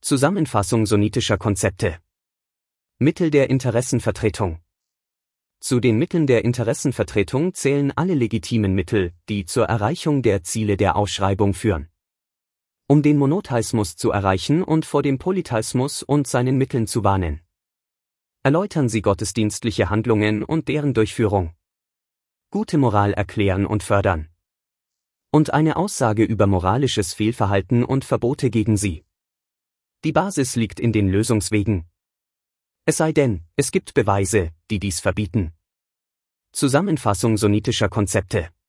Zusammenfassung sunnitischer Konzepte. Mittel der Interessenvertretung. Zu den Mitteln der Interessenvertretung zählen alle legitimen Mittel, die zur Erreichung der Ziele der Ausschreibung führen. Um den Monotheismus zu erreichen und vor dem Polytheismus und seinen Mitteln zu warnen. Erläutern Sie gottesdienstliche Handlungen und deren Durchführung. Gute Moral erklären und fördern. Und eine Aussage über moralisches Fehlverhalten und Verbote gegen sie. Die Basis liegt in den Lösungswegen. Es sei denn, es gibt Beweise, die dies verbieten. Zusammenfassung sunnitischer Konzepte.